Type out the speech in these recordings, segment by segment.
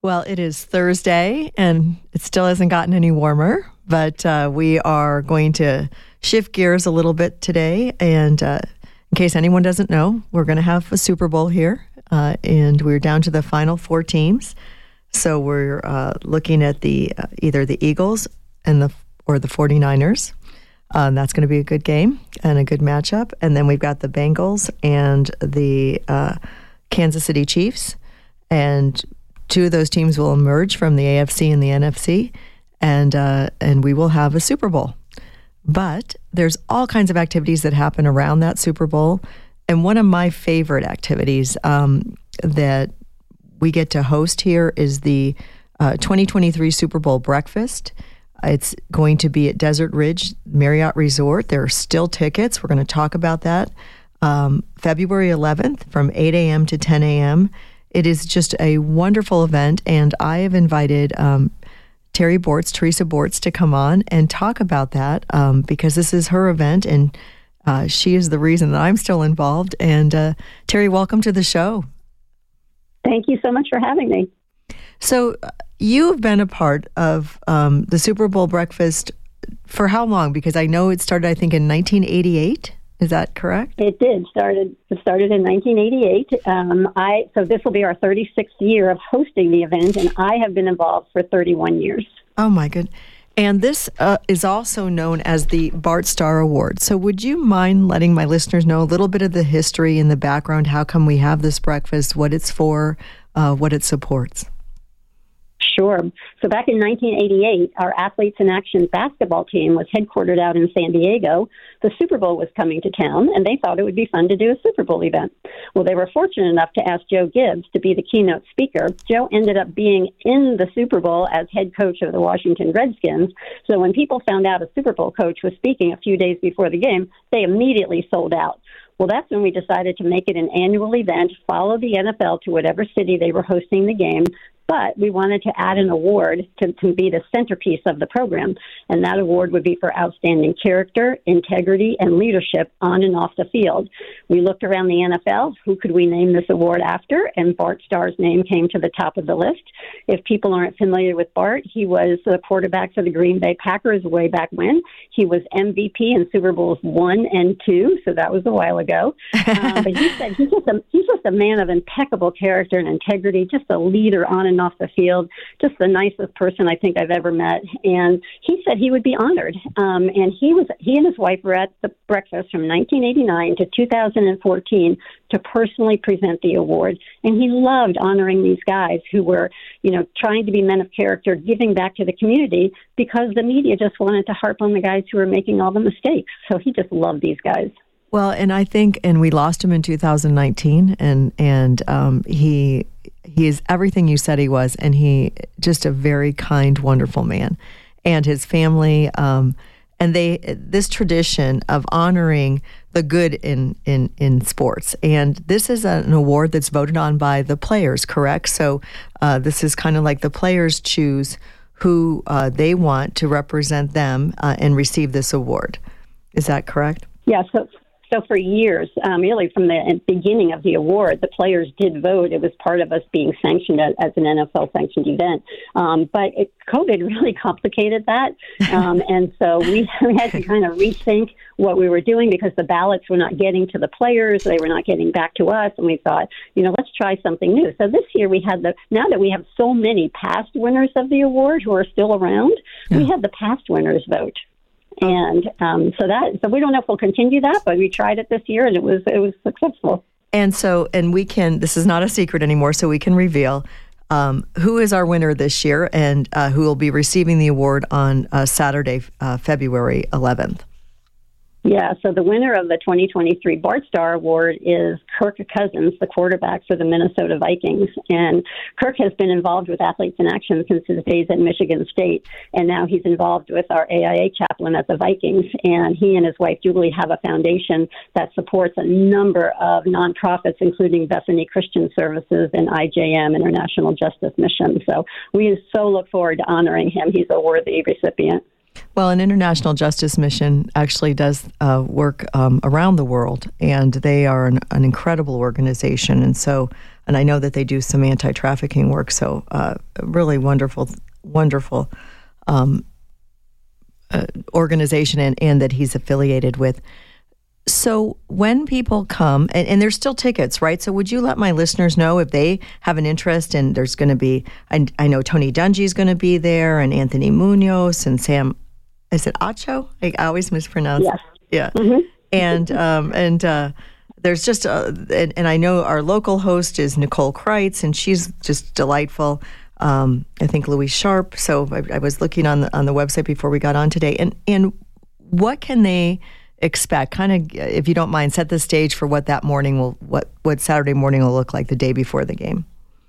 Well, it is Thursday, and it still hasn't gotten any warmer, but we are going to shift gears a little bit today. And in case anyone doesn't know, we're going to have a Super Bowl here, and we're down to the final four teams. So we're looking at the either the Eagles or the 49ers. That's going to be a good game and a good matchup. And then we've got the Bengals and the Kansas City Chiefs. And two of those teams will emerge from the AFC and the NFC, and we will have a Super Bowl. But there's all kinds of activities that happen around that Super Bowl, and one of my favorite activities that we get to host here is the 2023 Super Bowl breakfast. It's going to be at Desert Ridge Marriott Resort. There are still tickets. We're going to talk about that. February 11th from 8 a.m. to 10 a.m. It is just a wonderful event, and I have invited Teresa Bortz, to come on and talk about that because this is her event, and she is the reason that I'm still involved. And Terry, welcome to the show. Thank you so much for having me. So you've been a part of the Super Bowl breakfast for how long? Because I know it started, I think, in 1988. Is that correct? It did. It started in 1988. So this will be our 36th year of hosting the event, and I have been involved for 31 years. Oh, my goodness. And this is also known as the Bart Starr Award. So would you mind letting my listeners know a little bit of the history and the background? How come we have this breakfast, what it's for, what it supports? Sure. So back in 1988, our Athletes in Action basketball team was headquartered out in San Diego. The Super Bowl was coming to town, and they thought it would be fun to do a Super Bowl event. Well, they were fortunate enough to ask Joe Gibbs to be the keynote speaker. Joe ended up being in the Super Bowl as head coach of the Washington Redskins. So when people found out a Super Bowl coach was speaking a few days before the game, they immediately sold out. Well, that's when we decided to make it an annual event, follow the NFL to whatever city they were hosting the game, but we wanted to add an award to be the centerpiece of the program, and that award would be for outstanding character, integrity, and leadership on and off the field. We looked around the NFL, who could we name this award after, and Bart Starr's name came to the top of the list. If people aren't familiar with Bart, he was the quarterback for the Green Bay Packers way back when. He was MVP in Super Bowls 1 and 2, so that was a while ago. But he said he's just a man of impeccable character and integrity, just a leader on and off the field, just the nicest person I think I've ever met. And he said he would be honored. And he and his wife were at the breakfast from 1989 to 2014 to personally present the award. And he loved honoring these guys who were, trying to be men of character, giving back to the community, because the media just wanted to harp on the guys who were making all the mistakes. So he just loved these guys. Well, and I think, and we lost him in 2019, and he is everything you said he was, and he just a very kind, wonderful man, and his family, and this tradition of honoring the good in sports, and this is an award that's voted on by the players, correct? So this is kind of like the players choose who they want to represent them and receive this award. Is that correct? Yeah. So for years, really from the beginning of the award, the players did vote. It was part of us being sanctioned as an NFL-sanctioned event. But COVID really complicated that. And so we had to kind of rethink what we were doing because the ballots were not getting to the players. They were not getting back to us. And we thought, let's try something new. So this year we had now that we have so many past winners of the award who are still around, we had the past winners vote. And so we don't know if we'll continue that, but we tried it this year and it was successful. And we can, this is not a secret anymore, so we can reveal who is our winner this year and who will be receiving the award on Saturday, February 11th. Yeah, so the winner of the 2023 Bart Starr Award is Kirk Cousins, the quarterback for the Minnesota Vikings. And Kirk has been involved with Athletes in Action since his days at Michigan State, and now he's involved with our AIA chaplain at the Vikings. And he and his wife, Julie, have a foundation that supports a number of nonprofits, including Bethany Christian Services and IJM, International Justice Mission. So we so look forward to honoring him. He's a worthy recipient. Well, an International Justice Mission actually does work around the world, and they are an incredible organization. And so and I know that they do some anti-trafficking work. So really wonderful organization and that he's affiliated with. So when people come, and there's still tickets, right? So would you let my listeners know if they have an interest? And there's going to be, I know Tony Dungy is going to be there, and Anthony Munoz, and Sam, is it Acho? I always mispronounce. Yes. Yeah. Mm-hmm. And there's just, and I know our local host is Nicole Kreitz, and she's just delightful. I think Louise Sharp. So I was looking on the website before we got on today, and what can they expect? Kind of, if you don't mind, set the stage for what that morning what Saturday morning will look like the day before the game.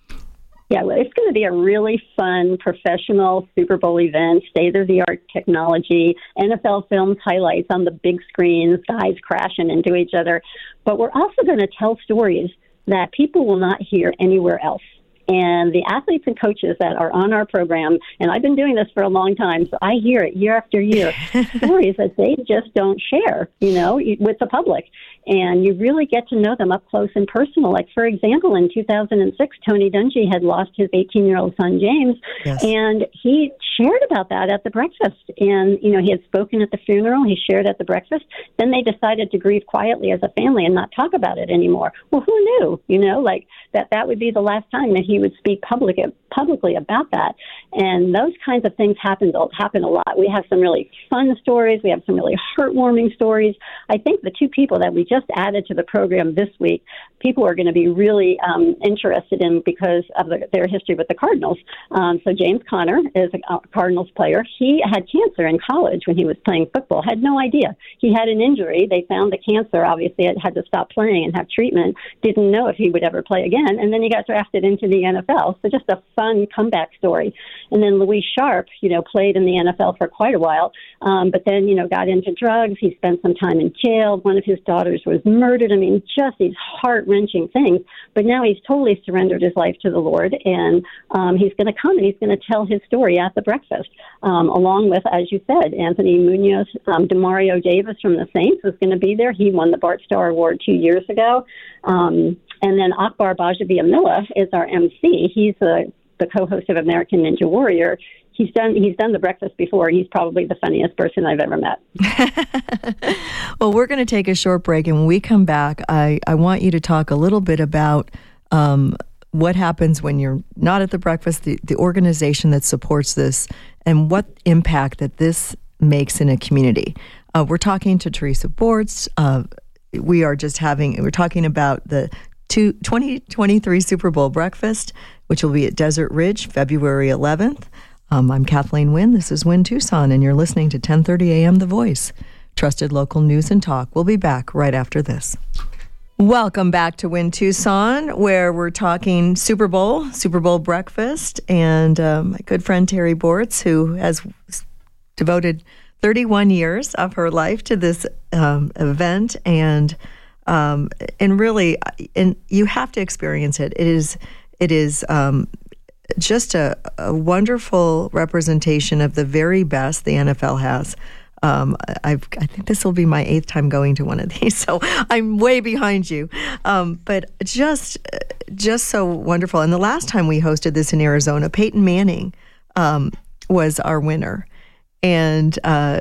Yeah, well, it's going to be a really fun, professional Super Bowl event, state-of-the-art technology, NFL films highlights on the big screens, guys crashing into each other. But we're also going to tell stories that people will not hear anywhere else. And the athletes and coaches that are on our program, and I've been doing this for a long time, so I hear it year after year, stories that they just don't share, with the public. And you really get to know them up close and personal. Like, for example, in 2006, Tony Dungy had lost his 18-year-old son, James, yes. And he shared about that at the breakfast. And, he had spoken at the funeral. He shared at the breakfast. Then they decided to grieve quietly as a family and not talk about it anymore. Well, who knew, that would be the last time that he would speak publicly about that. And those kinds of things happen a lot. We have some really fun stories. We have some really heartwarming stories. I think the two people that we just added to the program this week, people are going to be really interested in because of their history with the Cardinals. So James Conner is a Cardinals player. He had cancer in college when he was playing football. Had no idea. He had an injury. They found the cancer. Obviously, it had to stop playing and have treatment. Didn't know if he would ever play again. And then he got drafted into the NFL. So just a fun comeback story. And then Louise Sharp, played in the NFL for quite a while, but then, got into drugs. He spent some time in jail. One of his daughters was murdered. I mean, just these heart-wrenching things. But now he's totally surrendered his life to the Lord, and he's going to come and he's going to tell his story at the breakfast, along with, as you said, Anthony Munoz. Demario Davis from the Saints was going to be there. He won the Bart Starr Award 2 years ago. And then Akbar Bajabiamila is our MC. He's the co-host of American Ninja Warrior. He's done the breakfast before. He's probably the funniest person I've ever met. Well, we're going to take a short break, and when we come back, I want you to talk a little bit about what happens when you're not at the breakfast, the organization that supports this, and what impact that this makes in a community. We're talking to Teresa Bortz. We're talking about the 2023 Super Bowl breakfast, which will be at Desert Ridge, February 11th. I'm Kathleen Wynn. This is Wynn Tucson, and you're listening to 1030 AM The Voice, trusted local news and talk. We'll be back right after this. Welcome back to Wynn Tucson, where we're talking Super Bowl breakfast, and my good friend Terry Bortz, who has devoted 31 years of her life to this event, and really, you have to experience it. It is just a wonderful representation of the very best the NFL has. I think this will be my 8th time going to one of these, so I'm way behind you. But just so wonderful. And the last time we hosted this in Arizona, Peyton Manning was our winner. And I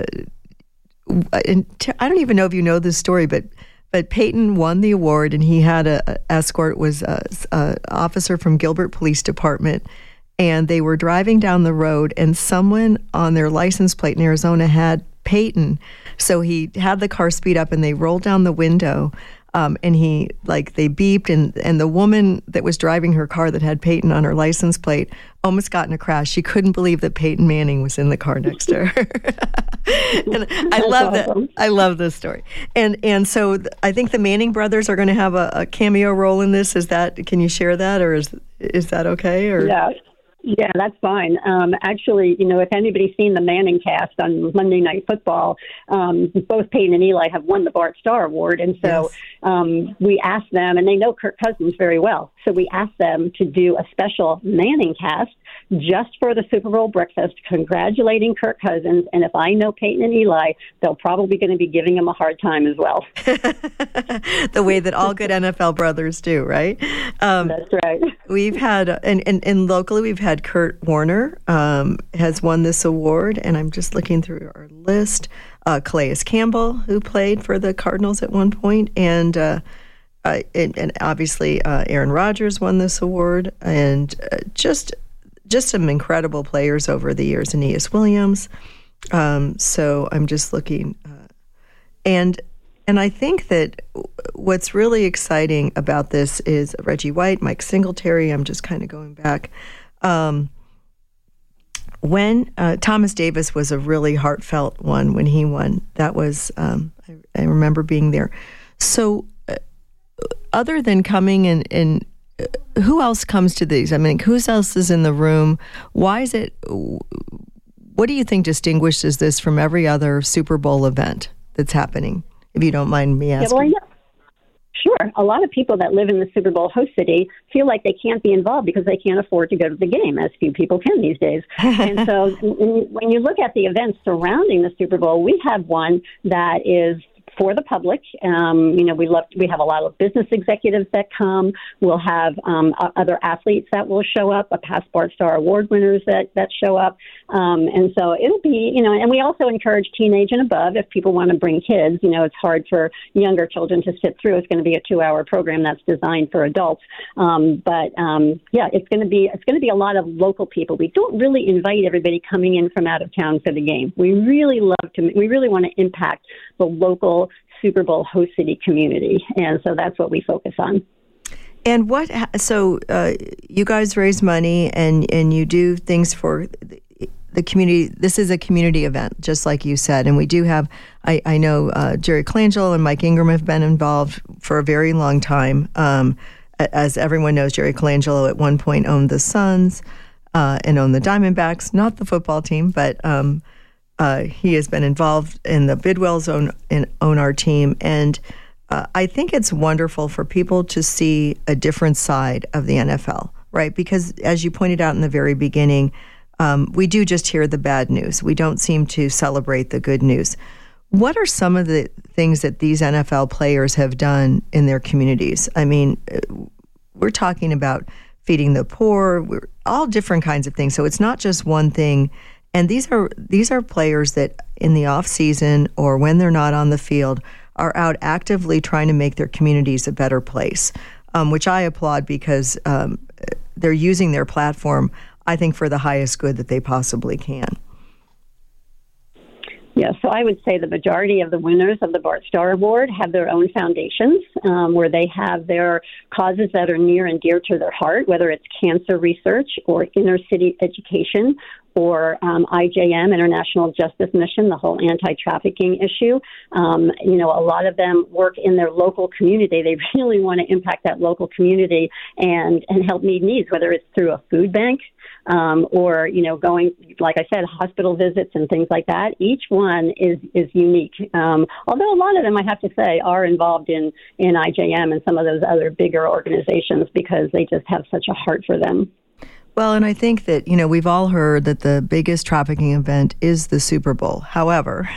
don't even know if you know this story, but Peyton won the award, and he had a escort, was a officer from Gilbert Police Department, and they were driving down the road, and someone on their license plate in Arizona had Peyton. So he had the car speed up, and they rolled down the window, and they beeped, and the woman that was driving her car that had Peyton on her license plate almost got in a crash. She couldn't believe that Peyton Manning was in the car next to her. And I love that. I love this story. And so I think the Manning brothers are going to have a cameo role in this. Can you share that, or is that okay? Or Yeah, that's fine. Actually, if anybody's seen the Manning cast on Monday Night Football, both Peyton and Eli have won the Bart Starr Award. And so we asked them, and they know Kirk Cousins very well, so we asked them to do a special Manning cast just for the Super Bowl breakfast, congratulating Kirk Cousins. And if I know Peyton and Eli, they're probably going to be giving him a hard time as well. The way that all good NFL brothers do, right? That's right. We've had, and locally, we've had Kurt Warner has won this award, and I'm just looking through our list. Calais Campbell, who played for the Cardinals at one point, and obviously Aaron Rodgers won this award, and just some incredible players over the years. Aeneas Williams. So I'm just looking, and I think that what's really exciting about this is Reggie White, Mike Singletary. I'm just kind of going back. When Thomas Davis was a really heartfelt one when he won. That was, I remember being there. So other than coming and who else comes to these? I mean, who else is in the room? Why is it, what do you think distinguishes this from every other Super Bowl event that's happening, if you don't mind me asking? Yeah, well, sure. A lot of people that live in the Super Bowl host city feel like they can't be involved because they can't afford to go to the game, as few people can these days. And so when you look at the events surrounding the Super Bowl, we have one that is for the public. We have a lot of business executives that come. We'll have other athletes that will show up, past Bart Starr Award winners that show up. And so it'll be, and we also encourage teenage and above if people want to bring kids. It's hard for younger children to sit through. It's going to be a 2-hour program that's designed for adults. It's going to be a lot of local people. We don't really invite everybody coming in from out of town for the game. We really want to impact the local Super Bowl host city community. And so that's what we focus on. And so you guys raise money and you do things for the community. This is a community event, just like you said. And we do have, I know Jerry Colangelo and Mike Ingram have been involved for a very long time. As everyone knows, Jerry Colangelo at one point owned the Suns and owned the Diamondbacks, not the football team, but he has been involved in the Bidwells own our team. And I think it's wonderful for people to see a different side of the NFL, right? Because as you pointed out in the very beginning, we do just hear the bad news. We don't seem to celebrate the good news. What are some of the things that these NFL players have done in their communities? I mean, we're talking about feeding the poor, all different kinds of things. So it's not just one thing. And these are players that in the off season or when they're not on the field are out actively trying to make their communities a better place, which I applaud because they're using their platform, I think, for the highest good that they possibly can. Yeah, so I would say the majority of the winners of the Bart Starr Award have their own foundations where they have their causes that are near and dear to their heart, whether it's cancer research or inner city education or IJM, International Justice Mission, the whole anti-trafficking issue. A lot of them work in their local community. They really want to impact that local community and help meet needs, whether it's through a food bank, or, going, like I said, hospital visits and things like that. Each one is unique. Although a lot of them, I have to say, are involved in IJM and some of those other bigger organizations because they just have such a heart for them. Well, and I think that, we've all heard that the biggest trafficking event is the Super Bowl. However,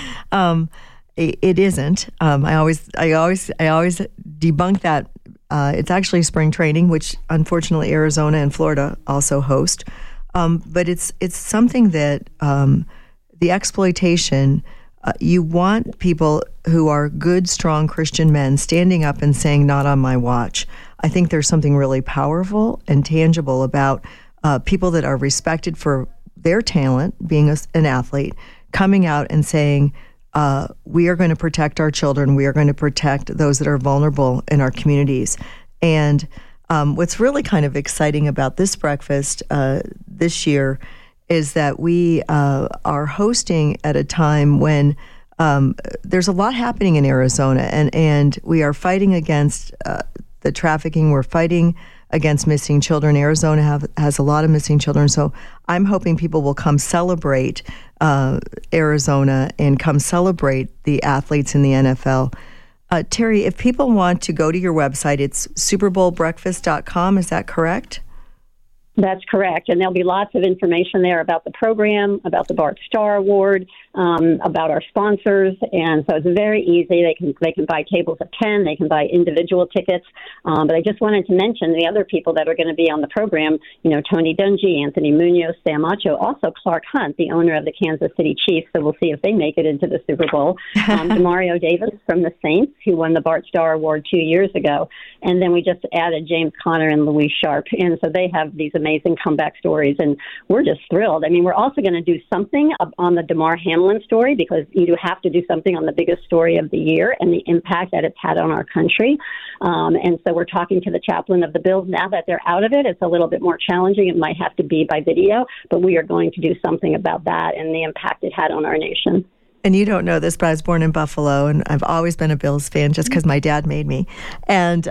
it isn't. I always debunk that. It's actually spring training, which unfortunately Arizona and Florida also host. But it's something that the exploitation, you want people who are good, strong Christian men standing up and saying, "Not on my watch." I think there's something really powerful and tangible about people that are respected for their talent, being an athlete, coming out and saying, we are going to protect our children. We are going to protect those that are vulnerable in our communities. And what's really kind of exciting about this breakfast this year is that we are hosting at a time when there's a lot happening in Arizona, and we are fighting against the trafficking. We're fighting against missing children. Arizona has a lot of missing children. So I'm hoping people will come celebrate Arizona and come celebrate the athletes in the NFL. Terry, if people want to go to your website, it's superbowlbreakfast.com. Is that correct? That's correct. And there'll be lots of information there about the program, about the Bart Starr Award, about our sponsors. And so it's very easy. They can buy tables of 10. They can buy individual tickets. But I just wanted to mention the other people that are going to be on the program, Tony Dungy, Anthony Munoz, Sam Acho, also Clark Hunt, the owner of the Kansas City Chiefs. So we'll see if they make it into the Super Bowl. Demario Davis from the Saints, who won the Bart Starr Award 2 years ago. And then we just added James Conner and Louise Sharp. And so they have these amazing comeback stories, and we're just thrilled. I mean, we're also going to do something on the Damar Hamlin story, because you do have to do something on the biggest story of the year and the impact that it's had on our country. And so we're talking to the chaplain of the Bills. Now that they're out of it, it's a little bit more challenging. It might have to be by video, but we are going to do something about that and the impact it had on our nation. And you don't know this, but I was born in Buffalo, and I've always been a Bills fan just because my dad made me. And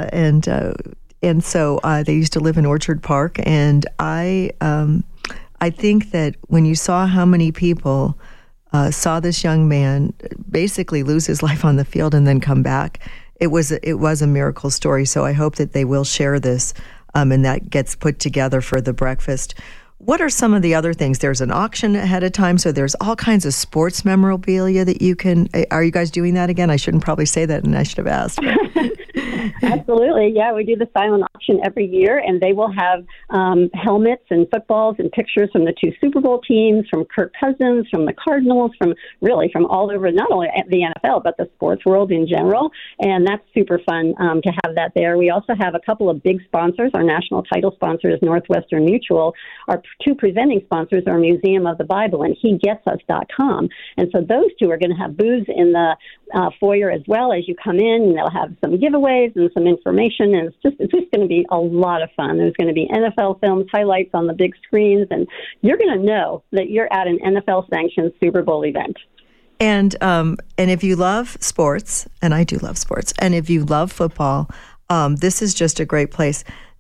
so they used to live in Orchard Park, and I think that when you saw how many people saw this young man basically lose his life on the field and then come back, it was a miracle story. So I hope that they will share this, and that gets put together for the breakfast. What are some of the other things? There's an auction ahead of time, so there's all kinds of sports memorabilia that you can. Are you guys doing that again? I shouldn't probably say that, and I should have asked. Absolutely. Yeah, we do the silent auction every year, and they will have helmets and footballs and pictures from the 2 Super Bowl teams, from Kirk Cousins, from the Cardinals, from all over, not only the NFL, but the sports world in general. And that's super fun to have that there. We also have a couple of big sponsors. Our national title sponsor is Northwestern Mutual. Our 2 presenting sponsors are Museum of the Bible and HeGetsUs.com. And so those 2 are going to have booths in the foyer as well as you come in, and they'll have some giveaways and some information, and it's just going to be a lot of fun. There's going to be NFL films, highlights on the big screens, and you're going to know that you're at an NFL-sanctioned Super Bowl event. And if you love sports, and I do love sports, and if you love football, this is just a great place.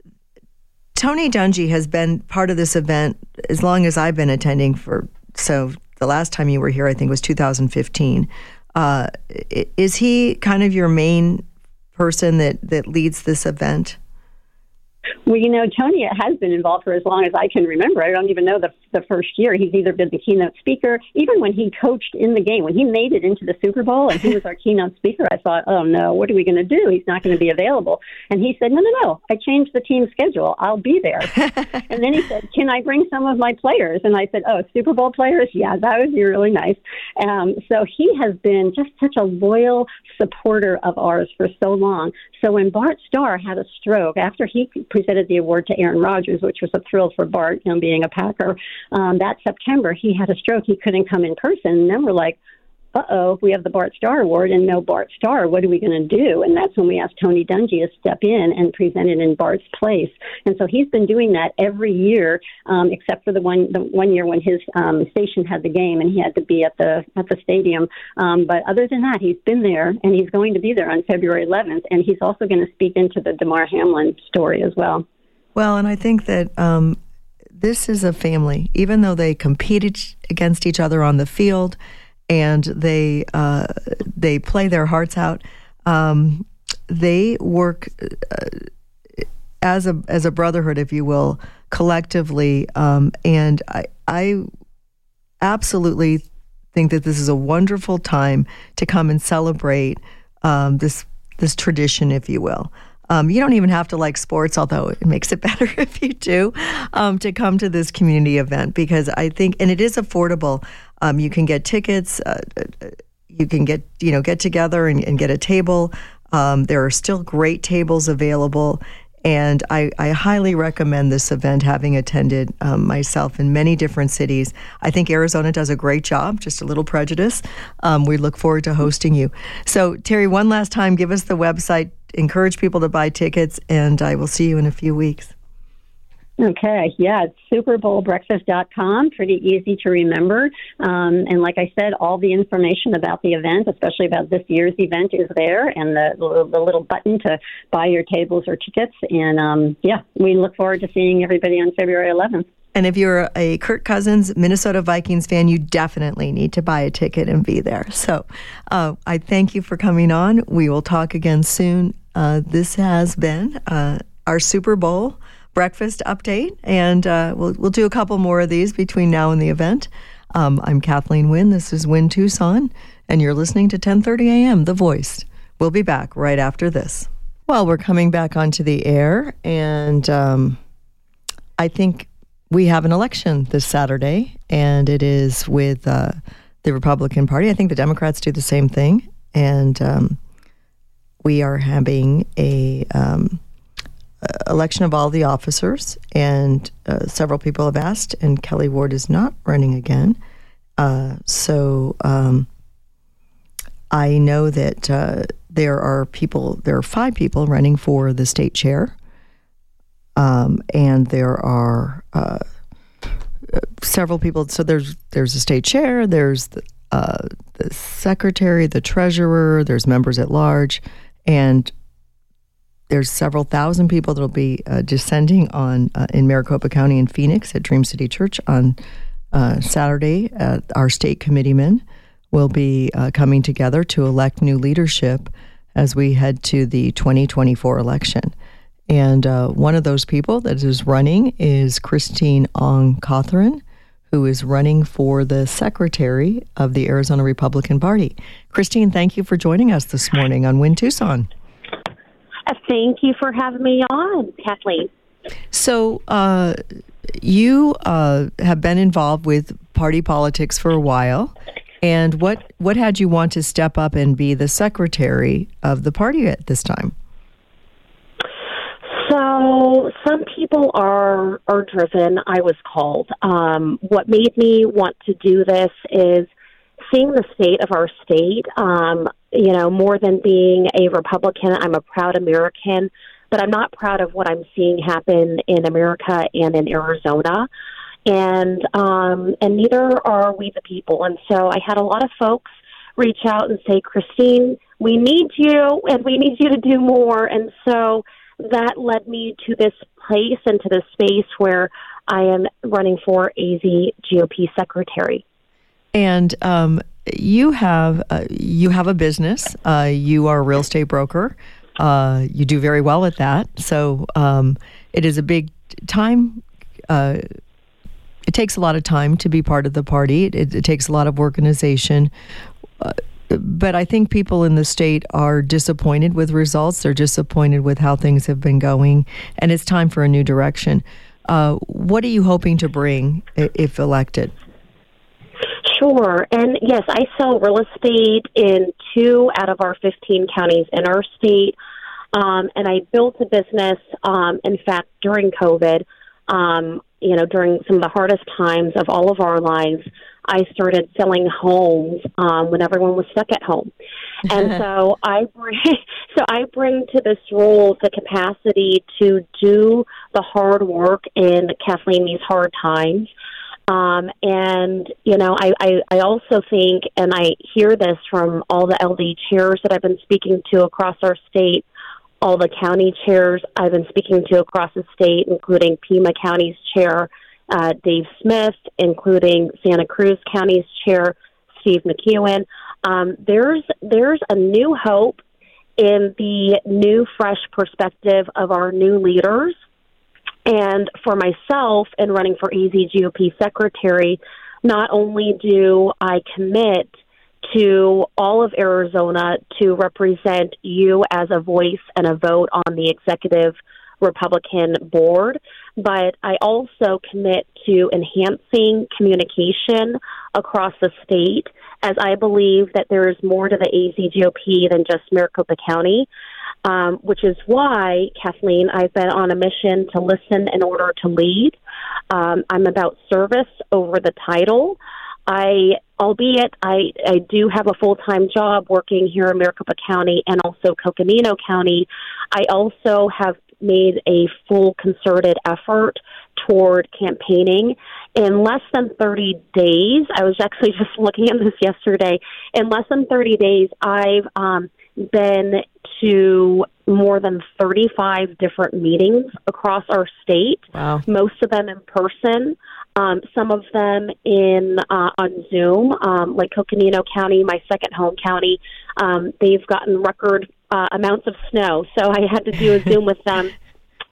Tony Dungy has been part of this event as long as I've been attending so the last time you were here, I think, was 2015. Is he kind of your main person that leads this event? Well, Tony has been involved for as long as I can remember. I don't even know the first year. He's either been the keynote speaker, even when he coached in the game. When he made it into the Super Bowl and he was our keynote speaker, I thought, oh, no, what are we going to do? He's not going to be available. And he said, no, I changed the team schedule. I'll be there. And then he said, can I bring some of my players? And I said, oh, Super Bowl players? Yeah, that would be really nice. So he has been just such a loyal supporter of ours for so long. So when Bart Starr had a stroke, after he presented the award to Aaron Rodgers, which was a thrill for Bart, being a Packer, that September he had a stroke. He couldn't come in person. And then we're like, uh-oh, we have the Bart Starr Award and no Bart Starr. What are we going to do? And that's when we asked Tony Dungy to step in and present it in Bart's place. And so he's been doing that every year, except for the one year when his station had the game and he had to be at the stadium. But other than that, he's been there, and he's going to be there on February 11th. And he's also going to speak into the Damar Hamlin story as well. Well, and I think that this is a family, even though they competed against each other on the field, and they play their hearts out. They work as a brotherhood, if you will, collectively. And I absolutely think that this is a wonderful time to come and celebrate this tradition, if you will. You don't even have to like sports, although it makes it better if you do, to come to this community event, because I think, and it is affordable. You can get tickets. You can get together and get a table. There are still great tables available. And I highly recommend this event, having attended myself in many different cities. I think Arizona does a great job, just a little prejudice. We look forward to hosting you. So, Terry, one last time, give us the website, encourage people to buy tickets, and I will see you in a few weeks. Okay, yeah, it's SuperBowlBreakfast.com, pretty easy to remember. And like I said, all the information about the event, especially about this year's event, is there, and the little button to buy your tables or tickets. And we look forward to seeing everybody on February 11th. And if you're a Kirk Cousins, Minnesota Vikings fan, you definitely need to buy a ticket and be there. So I thank you for coming on. We will talk again soon. This has been our Super Bowl breakfast update, and we'll do a couple more of these between now and the event. I'm Kathleen Wynne. This is Wynne Tucson, and you're listening to 10:30 a.m. The Voice. We'll be back right after this. Well, we're coming back onto the air, and I think we have an election this Saturday, and it is with the Republican Party. I think the Democrats do the same thing, and we are having a election of all the officers, and several people have asked, and Kelly Ward is not running again. So I know that there are 5 people running for the state chair. And there are several people. So there's a state chair, there's the secretary, the treasurer, there's members at large, and there's several thousand people that will be descending on in Maricopa County and Phoenix at Dream City Church on Saturday. Our state committeemen will be coming together to elect new leadership as we head to the 2024 election. And one of those people that is running is Christine Ong Cothran, who is running for the secretary of the Arizona Republican Party. Christine, thank you for joining us this morning on Wynne Tucson. Thank you for having me on, Kathleen. So you have been involved with party politics for a while. And what had you want to step up and be the secretary of the party at this time? So some people are driven. I was called. What made me want to do this is seeing the state of our state. More than being a Republican, I'm a proud American, but I'm not proud of what I'm seeing happen in America and in Arizona. And neither are we the people. And so I had a lot of folks reach out and say, Christine, we need you, and we need you to do more. And so that led me to this place and to this space where I am running for AZ GOP secretary. And you have a business. You are a real estate broker. You do very well at that. So it is a big time. It takes a lot of time to be part of the party. It takes a lot of organization. But I think people in the state are disappointed with results. They're disappointed with how things have been going, and it's time for a new direction. What are you hoping to bring if elected? Sure. And yes, I sell real estate in 2 out of our 15 counties in our state. And I built a business, in fact, during COVID, during some of the hardest times of all of our lives. I started selling homes when everyone was stuck at home. And so I bring to this role the capacity to do the hard work in, Kathleen, these hard times. I also think, and I hear this from all the LD chairs that I've been speaking to across our state, all the county chairs I've been speaking to across the state, including Pima County's chair, Dave Smith, including Santa Cruz County's chair, Steve McEwen. There's a new hope in the new, fresh perspective of our new leaders. And for myself, in running for AZ GOP secretary, not only do I commit to all of Arizona to represent you as a voice and a vote on the executive Republican board, but I also commit to enhancing communication across the state, as I believe that there is more to the AZ GOP than just Maricopa County. Which is why, Kathleen, I've been on a mission to listen in order to lead. I'm about service over the title. Albeit I do have a full-time job working here in Maricopa County and also Coconino County, I also have made a full concerted effort toward campaigning. In less than 30 days, I was actually just looking at this yesterday, in less than 30 days, I've been to more than 35 different meetings across our state. Wow. Most of them in person, some of them on Zoom, like Coconino County, my second home county. They've gotten record amounts of snow, so I had to do a Zoom with them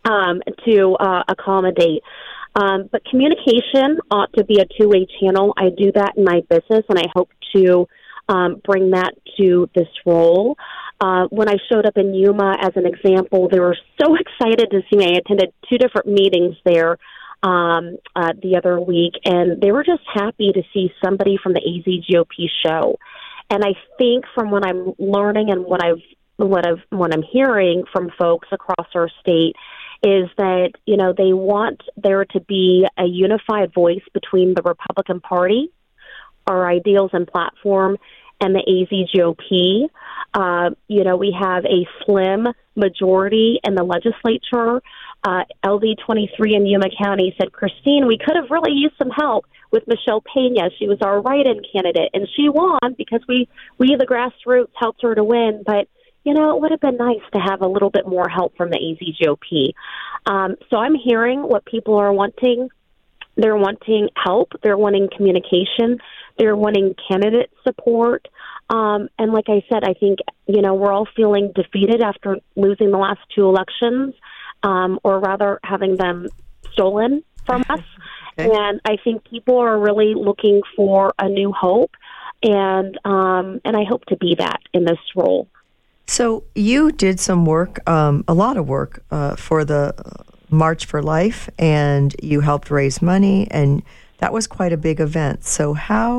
to accommodate. But communication ought to be a two-way channel. I do that in my business, and I hope to bring that to this role. When I showed up in Yuma, as an example, they were so excited to see me. I attended 2 different meetings there the other week, and they were just happy to see somebody from the AZ GOP show. And I think from what I'm learning and what I'm hearing from folks across our state is that, you know, they want there to be a unified voice between the Republican Party, our ideals and platform, and the AZ GOP. You know, we have a slim majority in the legislature. LD 23 in Yuma County said, Christine, we could have really used some help with Michelle Pena. She was our write-in candidate, and she won because we the grassroots, helped her to win. But, you know, it would have been nice to have a little bit more help from the AZ GOP. So I'm hearing what people are wanting. They're wanting help. They're wanting communication. They're wanting candidate support. And like I said, I think, you know, we're all feeling defeated after losing the last 2 elections, or rather having them stolen from us. Okay. And I think people are really looking for a new hope, and I hope to be that in this role. So you did some work, a lot of work, for the March for Life, and you helped raise money, and that was quite a big event. So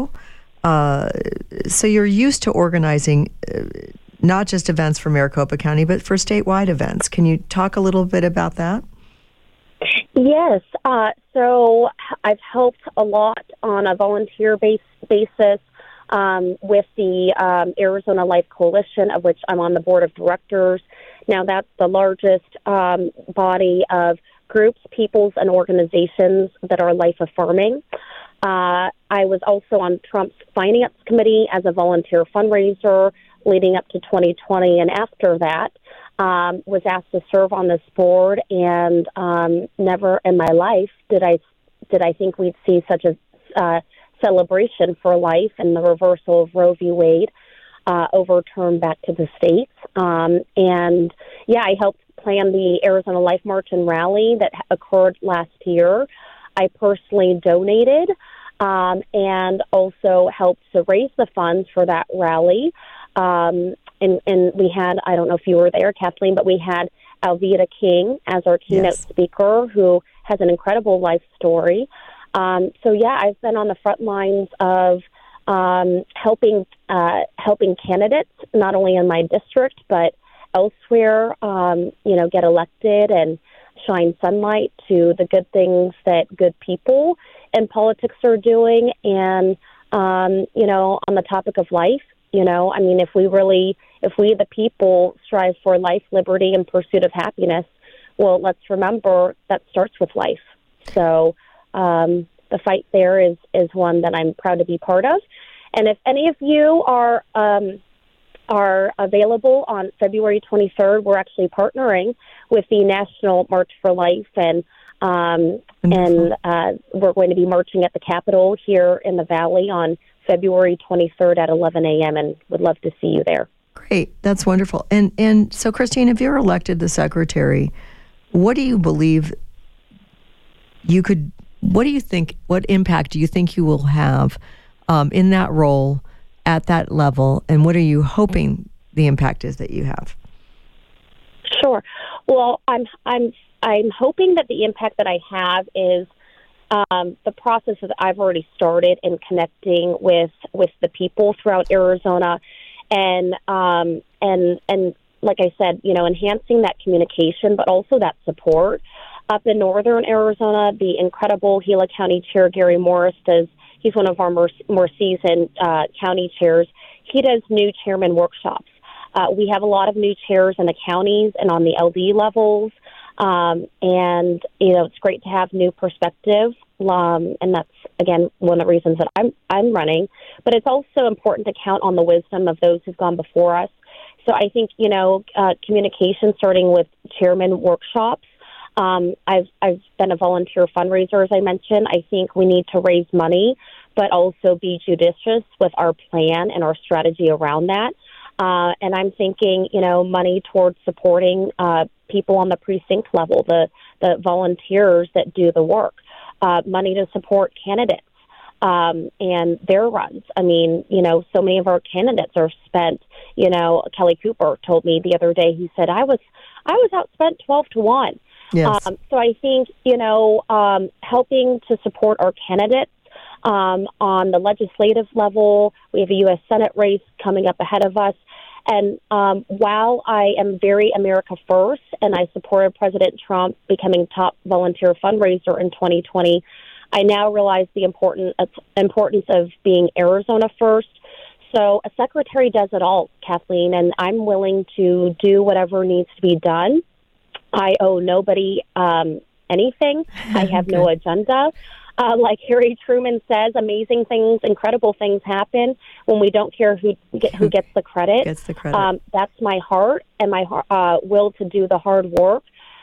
so you're used to organizing not just events for Maricopa County, but for statewide events. Can you talk a little bit about that? Yes. So I've helped a lot on a volunteer basis with the Arizona Life Coalition, of which I'm on the board of directors. Now, that's the largest body of groups, peoples, and organizations that are life-affirming. I was also on Trump's Finance Committee as a volunteer fundraiser leading up to 2020, and after that, was asked to serve on this board, and never in my life did I think we'd see such a celebration for life and the reversal of Roe v. Wade overturned back to the states. And yeah, I helped plan the Arizona Life March and Rally that occurred last year. I personally donated and also helped to raise the funds for that rally. And we had, I don't know if you were there, Kathleen, but we had Alveda King as our keynote speaker, who has an incredible life story. So yeah, I've been on the front lines of helping candidates, not only in my district but elsewhere, get elected and shine sunlight to the good things that good people in politics are doing. And on the topic of life, if we the people strive for life, liberty, and pursuit of happiness, well, let's remember that starts with life. So the fight there is one that I'm proud to be part of. And if any of you are available on February 23rd, we're actually partnering with the National March for Life, and we're going to be marching at the Capitol here in the Valley on February 23rd at 11 a.m. and would love to see you there. Great. That's wonderful. And so, Christine, if you're elected the secretary, what do you believe what impact do you think you will have in that role at that level, and what are you hoping the impact is that you have? Sure. Well, I'm hoping that the impact that I have is the process that I've already started in connecting with the people throughout Arizona, and like I said, enhancing that communication, but also that support. Up in northern Arizona, the incredible Gila County Chair Gary Morris he's one of our more seasoned county chairs. He does new chairman workshops. We have a lot of new chairs in the counties and on the LD levels. And it's great to have new perspective. And that's, again, one of the reasons that I'm running. But it's also important to count on the wisdom of those who've gone before us. So I think, communication, starting with chairman workshops. I've been a volunteer fundraiser, as I mentioned. I think we need to raise money, but also be judicious with our plan and our strategy around that. And I'm thinking, money towards supporting people on the precinct level, the volunteers that do the work, money to support candidates and their runs. I mean, so many of our candidates are spent. Kelly Cooper told me the other day, he said, I was outspent 12-1. Yes. So I think, helping to support our candidates on the legislative level. We have a U.S. Senate race coming up ahead of us. And while I am very America First and I supported President Trump becoming top volunteer fundraiser in 2020, I now realize the importance of being Arizona First. So a secretary does it all, Kathleen, and I'm willing to do whatever needs to be done. I owe nobody anything. I have no agenda. Like Harry Truman says, amazing things, incredible things happen when we don't care who gets the credit. That's my heart and my will to do the hard work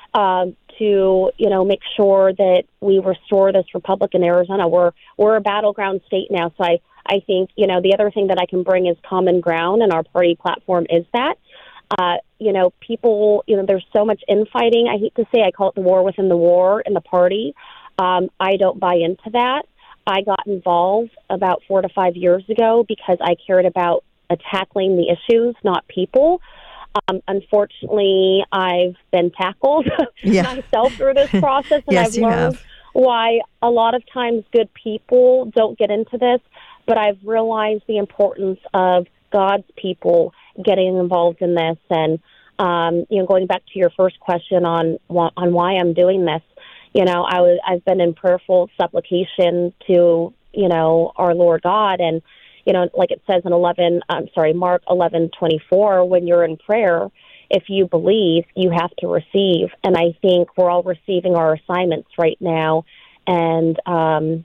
to make sure that we restore this republic in Arizona. We're a battleground state now, so I think the other thing that I can bring is common ground, and our party platform is that. People, there's so much infighting. I hate to say, I call it the war within the war in the party. I don't buy into that. I got involved about 4 to 5 years ago because I cared about tackling the issues, not people. Unfortunately, I've been tackled myself through this process, and I've learned why a lot of times good people don't get into this, but I've realized the importance of God's people getting involved in this. And, going back to your first question on why I'm doing this, I've been in prayerful supplication to, our Lord God. And, like it says in Mark 11:24, when you're in prayer, if you believe, you have to receive. And I think we're all receiving our assignments right now. And, and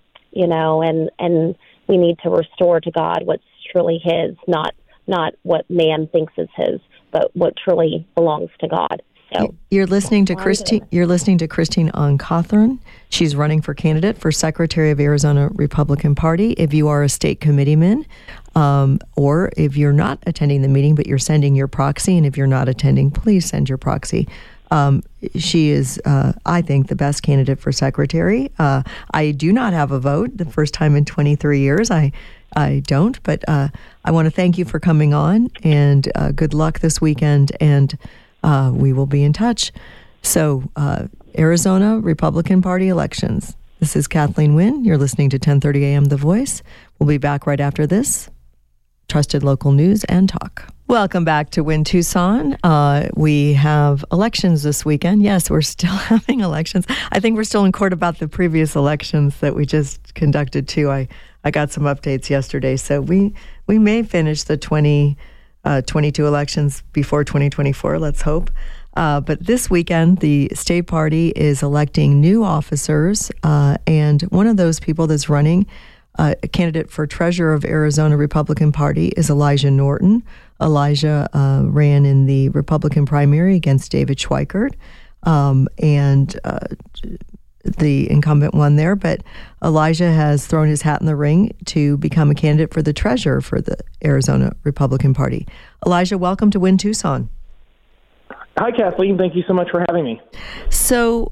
we need to restore to God what's truly His, not what man thinks is His, but what truly belongs to God. So you're listening to Christine Oncothran. She's running for candidate for Secretary of Arizona Republican Party. If you are a state committeeman, or if you're not attending the meeting but you're sending your proxy, and if you're not attending, please send your proxy. She is, I think, the best candidate for secretary. I do not have a vote. The first time in 23 years, I don't. But I want to thank you for coming on, and good luck this weekend. And we will be in touch. So, Arizona Republican Party elections. This is Kathleen Wynne. You're listening to 1030 AM The Voice. We'll be back right after this. Trusted local news and talk. Welcome back to Win Tucson. We have elections this weekend. Yes, we're still having elections. I think we're still in court about the previous elections that we just conducted too. I got some updates yesterday. So we may finish the 2022 elections before 2024, let's hope. But this weekend, the state party is electing new officers, and one of those people that's running, a candidate for treasurer of Arizona Republican Party, is Elijah Norton. Elijah ran in the Republican primary against David Schweikert, and the incumbent won there. But Elijah has thrown his hat in the ring to become a candidate for the treasurer for the Arizona Republican Party. Elijah, welcome to Win Tucson. Hi, Kathleen. Thank you so much for having me. So,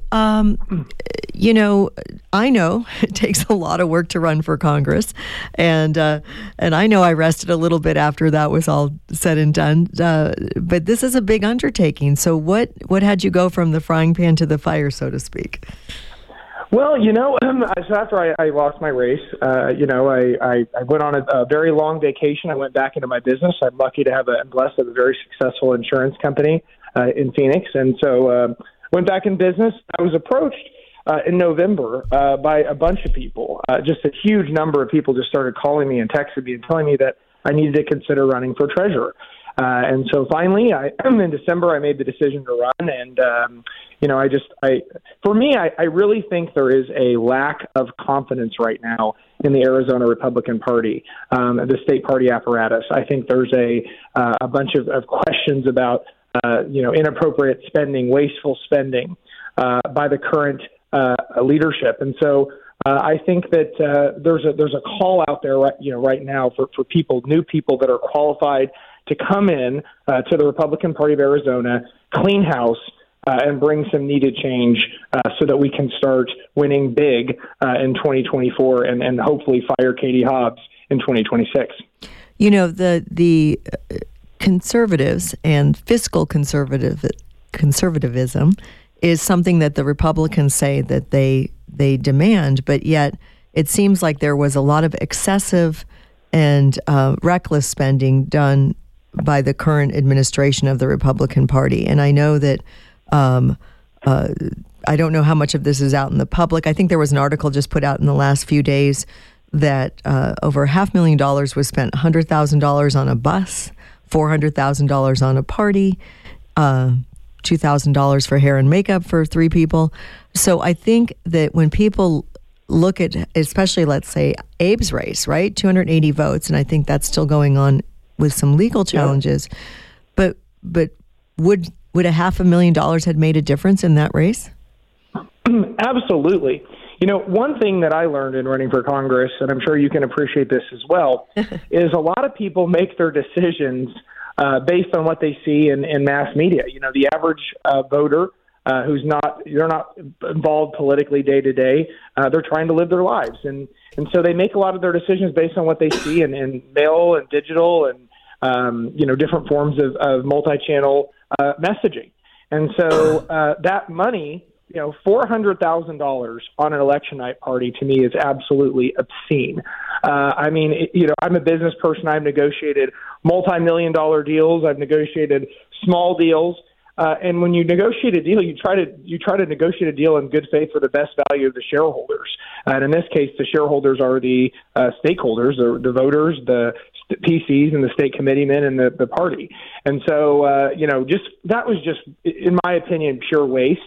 I know it takes a lot of work to run for Congress, and I know I rested a little bit after that was all said and done. But this is a big undertaking. So, what had you go from the frying pan to the fire, so to speak? Well, so after I lost my race, I went on a very long vacation. I went back into my business. I'm lucky to have and blessed to have a very successful insurance company in Phoenix. And so went back in business. I was approached in November by a bunch of people. Just a huge number of people just started calling me and texting me and telling me that I needed to consider running for treasurer. And so finally, in December, I made the decision to run. And, I really think there is a lack of confidence right now in the Arizona Republican Party, the state party apparatus. I think there's a bunch of questions about, inappropriate spending, wasteful spending by the current leadership. And so I think that there's a call out there right now for people, new people that are qualified to come in to the Republican Party of Arizona, clean house, and bring some needed change so that we can start winning big in 2024 and hopefully fire Katie Hobbs in 2026. You know, the conservatives and fiscal conservatism is something that the Republicans say that they demand, but yet it seems like there was a lot of excessive and reckless spending done by the current administration of the Republican Party. And I know that I don't know how much of this is out in the public. I think there was an article just put out in the last few days that over $500,000 was spent, $100,000 on a bus, $400,000 on a party, $2,000 for hair and makeup for 3 people. So I think that when people look at, especially let's say Abe's race, right, 280 votes, and I think that's still going on with some legal challenges. Yeah. But would $500,000 had made a difference in that race? Absolutely. You know, one thing that I learned in running for Congress, and I'm sure you can appreciate this as well, is a lot of people make their decisions based on what they see in mass media. You know, the average voter they're not involved politically day to day. They're trying to live their lives. And so they make a lot of their decisions based on what they see in mail and digital and, different forms of multi-channel messaging. And so that money, $400,000 on an election night party to me is absolutely obscene. I'm a business person. I've negotiated multi-million-dollar deals. I've negotiated small deals. And when you negotiate a deal, you try to negotiate a deal in good faith for the best value of the shareholders. And in this case, the shareholders are the stakeholders, the voters, the PCs, and the state committeemen, and the party. And so, that was just, in my opinion, pure waste.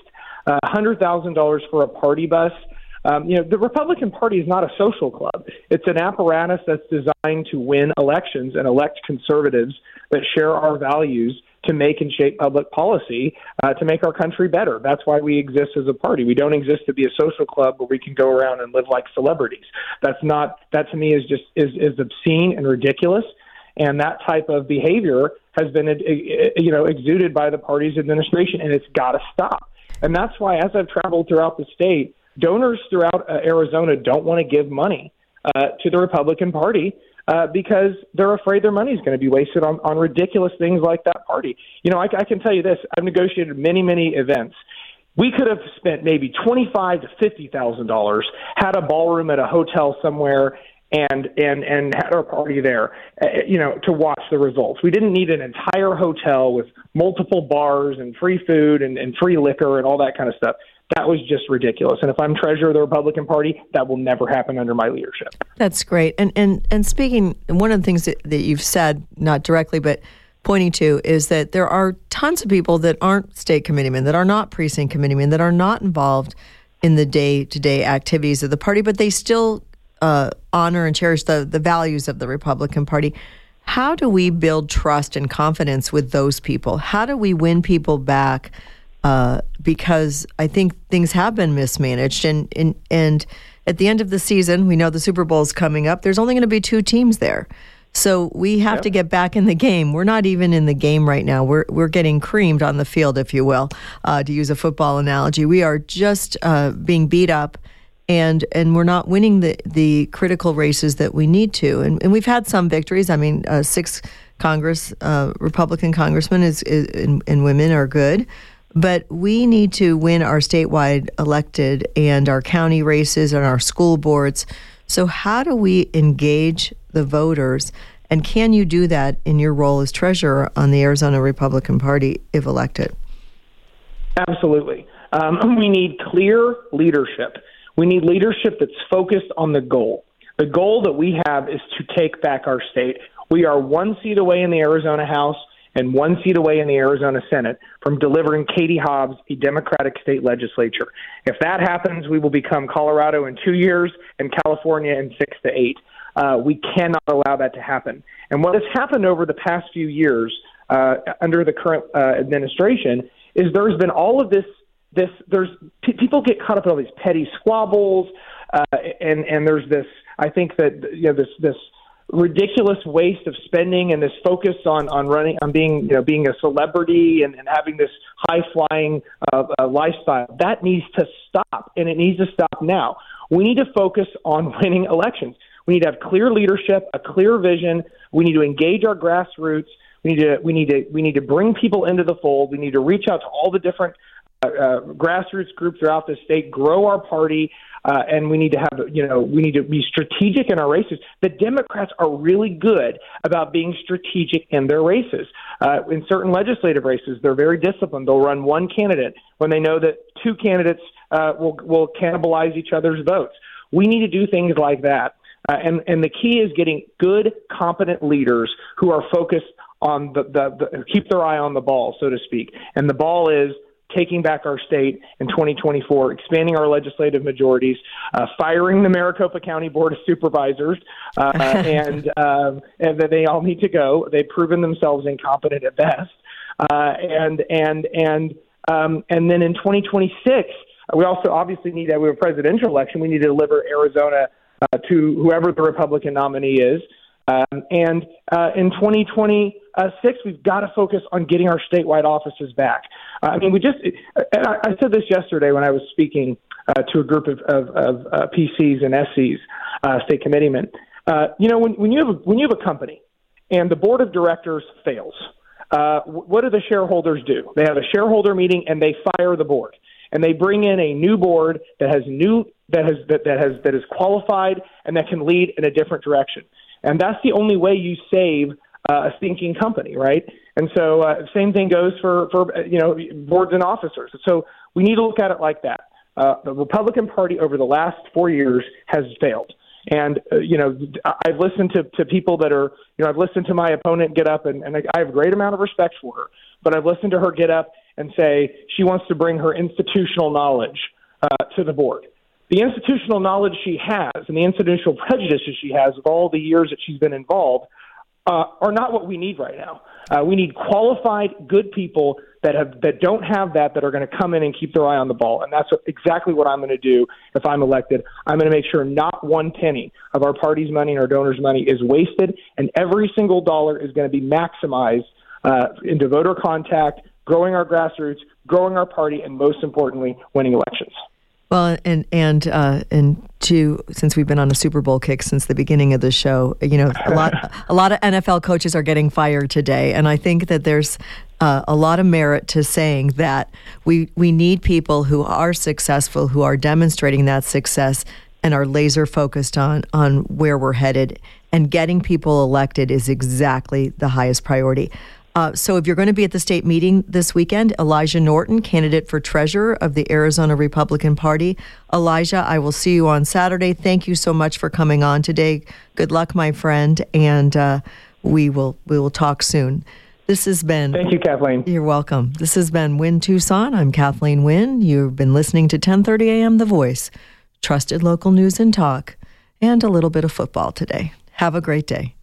$100,000 for a party bus. The Republican Party is not a social club. It's an apparatus that's designed to win elections and elect conservatives that share our values to make and shape public policy to make our country better. That's why we exist as a party. We don't exist to be a social club where we can go around and live like celebrities. That to me is obscene and ridiculous. And that type of behavior has been, exuded by the party's administration, and it's got to stop. And that's why, as I've traveled throughout the state, donors throughout Arizona don't want to give money to the Republican Party because they're afraid their money is going to be wasted on ridiculous things like that party. I can tell you this. I've negotiated many, many events. We could have spent maybe $25,000 to $50,000, had a ballroom at a hotel somewhere, and had our party there, to watch the results. We didn't need an entire hotel with multiple bars and free food and free liquor and all that kind of stuff. That was just ridiculous. And if I'm treasurer of the Republican Party, that will never happen under my leadership. That's great. And speaking, one of the things that you've said, not directly, but pointing to, is that there are tons of people that aren't state committeemen, that are not precinct committeemen, that are not involved in the day-to-day activities of the party, but they still honor and cherish the values of the Republican Party. How do we build trust and confidence with those people? How do we win people back? Because I think things have been mismanaged. And at the end of the season, we know the Super Bowl is coming up. There's only going to be 2 teams there. So we have to get back in the game. We're not even in the game right now. We're getting creamed on the field, if you will, to use a football analogy. We are just being beat up. And we're not winning the critical races that we need to. And we've had some victories. I mean, 6 Republican congressmen and women are good. But we need to win our statewide elected and our county races and our school boards. So how do we engage the voters? And can you do that in your role as treasurer on the Arizona Republican Party if elected? Absolutely. We need clear leadership. We need leadership that's focused on the goal. The goal that we have is to take back our state. We are 1 seat away in the Arizona House and 1 seat away in the Arizona Senate from delivering Katie Hobbs a Democratic state legislature. If that happens, we will become Colorado in 2 years and California in 6 to 8. We cannot allow that to happen. And what has happened over the past few years under the current administration is there's been all of this people get caught up in all these petty squabbles, and there's this. I think that this ridiculous waste of spending and this focus on being a celebrity and having this high flying lifestyle, that needs to stop, and it needs to stop now. We need to focus on winning elections. We need to have clear leadership, a clear vision. We need to engage our grassroots. We need to bring people into the fold. We need to reach out to all the different grassroots groups throughout the state, grow our party, and we need to be strategic in our races. The Democrats are really good about being strategic in their races. In certain legislative races, they're very disciplined. They'll run one candidate when they know that two candidates will cannibalize each other's votes. We need to do things like that. And the key is getting good, competent leaders who are focused on the keep their eye on the ball, so to speak. And the ball is taking back our state in 2024, expanding our legislative majorities, firing the Maricopa County Board of Supervisors, and that they all need to go. They've proven themselves incompetent at best. And then in 2026, we also obviously need that we have a presidential election. We need to deliver Arizona to whoever the Republican nominee is. And in 2026, we've got to focus on getting our statewide offices back. I said this yesterday when I was speaking to a group of PCs and SCs, state committeemen. When you have a company and the board of directors fails, what do the shareholders do? They have a shareholder meeting and they fire the board, and they bring in a new board that is qualified and that can lead in a different direction. And that's the only way you save a stinking company, right? And so same thing goes for boards and officers. So we need to look at it like that. The Republican Party over the last 4 years has failed. And, I've listened to people that are, I've listened to my opponent get up, and I have a great amount of respect for her, but I've listened to her get up and say she wants to bring her institutional knowledge to the board. The institutional knowledge she has and the institutional prejudices she has of all the years that she's been involved are not what we need right now. We need qualified, good people that don't have that are going to come in and keep their eye on the ball. And that's exactly what I'm going to do if I'm elected. I'm going to make sure not one penny of our party's money and our donors' money is wasted, and every single dollar is going to be maximized into voter contact, growing our grassroots, growing our party, and most importantly, winning elections. Well, and since we've been on a Super Bowl kick since the beginning of the show, a lot of NFL coaches are getting fired today, and I think that there's a lot of merit to saying that we need people who are successful, who are demonstrating that success, and are laser focused on where we're headed. And getting people elected is exactly the highest priority. So if you're going to be at the state meeting this weekend, Elijah Norton, candidate for treasurer of the Arizona Republican Party. Elijah, I will see you on Saturday. Thank you so much for coming on today. Good luck, my friend, and we will talk soon. This has been... Thank you, Kathleen. You're welcome. This has been Win Tucson. I'm Kathleen Wynn. You've been listening to 1030 a.m. The Voice. Trusted local news and talk, and a little bit of football today. Have a great day.